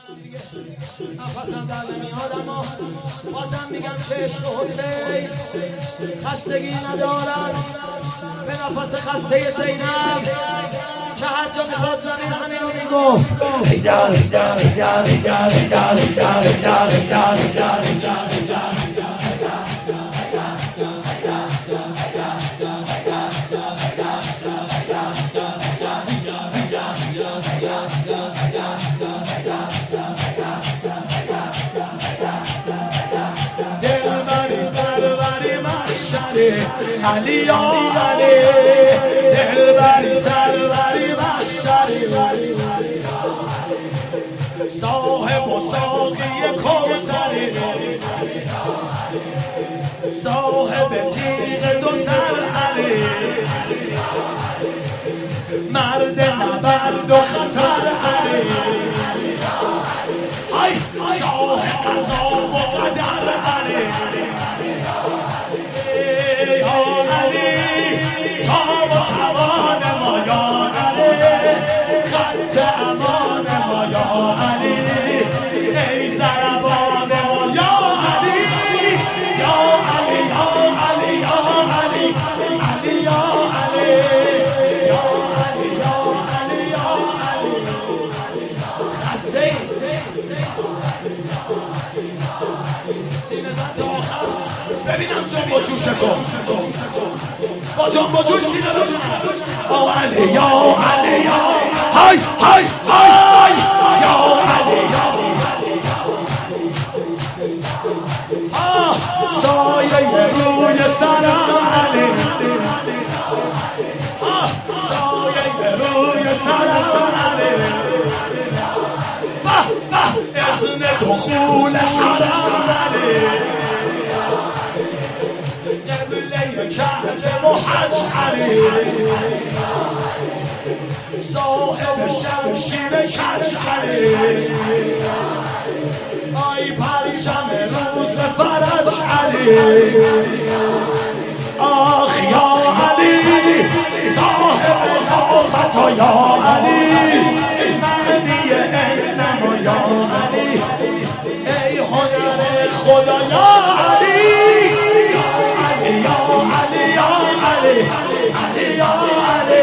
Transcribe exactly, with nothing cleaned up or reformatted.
نفسم در نمیاد اما بازم میگم که عشق حسین خستگی ندارد به نفس خسته زینب که هر جا میخواد زمین همینو میگفت هیدر هیدر هیدر هیدر هیدر هیدر هیدر هیدر هیدر دلبری سروری محشری علی یا علی دلبری سروری محشری صاحب و ساقی کوثری صاحب تیغ دو سر علی مرد نبرد و خطر علی ای شاه قضا و قدر علی یا علی تاب و توان ما یا علی خط امان ما یا علی ای زربان ما یا علی یا علی یا علی یا علی علی یا علی یا علی یا علی یا علی خسته سینه زد تا آخر ببینم جنب و جوش تو با جنب و جوش سینه بزنم آه علی یا علی یا های های های یا علی یا آه سایه روی سرم علی آه سایه روی سرم علی به به اذن دخول حرم علی قبله کعبه و حج علی صاحب شمشیر کج علی آی پرچم روز فرج علی آخ یا علی صاحب خافت یا علی معنی اینما یا علی ای هنر خدا یا علی یا علی یا علی یا علی علی یا علی